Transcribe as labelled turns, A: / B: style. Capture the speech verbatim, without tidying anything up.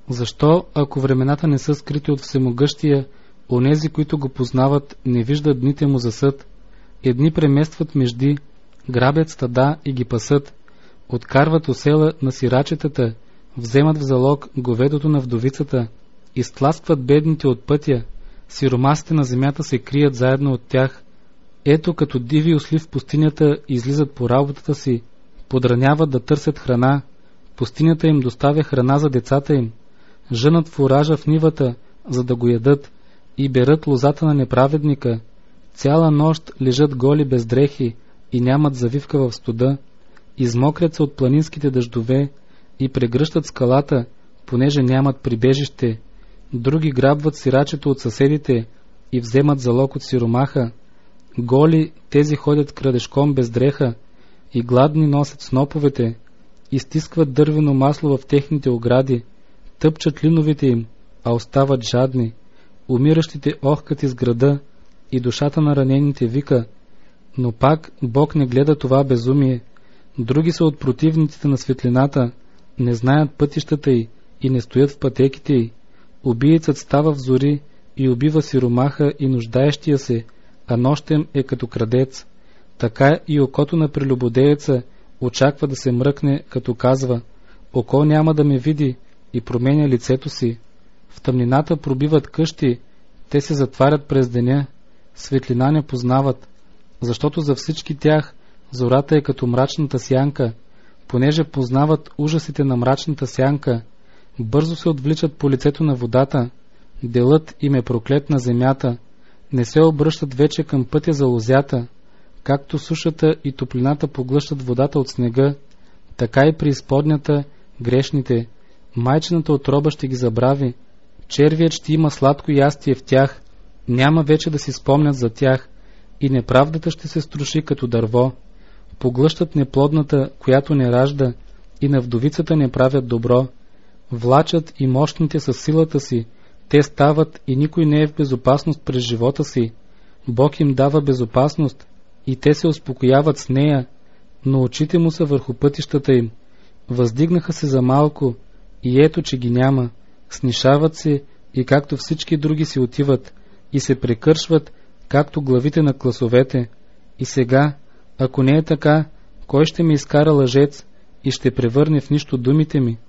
A: Защо, ако времената не са скрити от Всемогъщия, онези, които го познават, не виждат дните му за съд? Едни преместват межди, грабят стада и ги пасат, откарват осела на сирачетата, вземат в залог говедото на вдовицата, изтласкват бедните от пътя, сиромасите на земята се крият заедно от тях. Ето, като диви осли в пустинята излизат по работата си, подраняват да търсят храна, пустинята им доставя храна за децата им, жънат фуража в нивата, за да го ядат, и берат лозата на неправедника, цяла нощ лежат голи без дрехи и нямат завивка в студа, измокрят се от планинските дъждове и прегръщат скалата, понеже нямат прибежище. Други грабват сирачето от съседите и вземат залог от сиромаха. Голи тези ходят крадешком без дреха и гладни носят сноповете, изтискват дървено масло в техните огради, тъпчат линовите им, а остават жадни. Умиращите охкат из града и душата на ранените вика, но пак Бог не гледа това безумие. Други са от противниците на светлината, не знаят пътищата й и не стоят в пътеките й. Убиецът става в зори и убива сиромаха и нуждаещия се, а нощем е като крадец. Така и окото на прелюбодееца очаква да се мръкне, като казва: око няма да ме види, и променя лицето си. В тъмнината пробиват къщи, те се затварят през деня, светлина не познават, защото за всички тях зората е като мрачната сянка. Понеже познават ужасите на мрачната сянка, бързо се отвличат по лицето на водата, делът им е проклет на земята, не се обръщат вече към пътя за лозята. Както сушата и топлината поглъщат водата от снега, така и при изподнята грешните. Майчината отроба ще ги забрави, червият ще има сладко ястие в тях, няма вече да си спомнят за тях, и неправдата ще се струши като дърво. Поглъщат неплодната, която не ражда, и на вдовицата не правят добро. Влачат и мощните със силата си, те стават и никой не е в безопасност през живота си. Бог им дава безопасност и те се успокояват с нея, но очите му са върху пътищата им. Въздигнаха се за малко и ето, че ги няма. Снишават се и както всички други си отиват и се прекършват, както главите на класовете. И сега, ако не е така, кой ще ме изкара лъжец и ще превърне в нищо думите ми?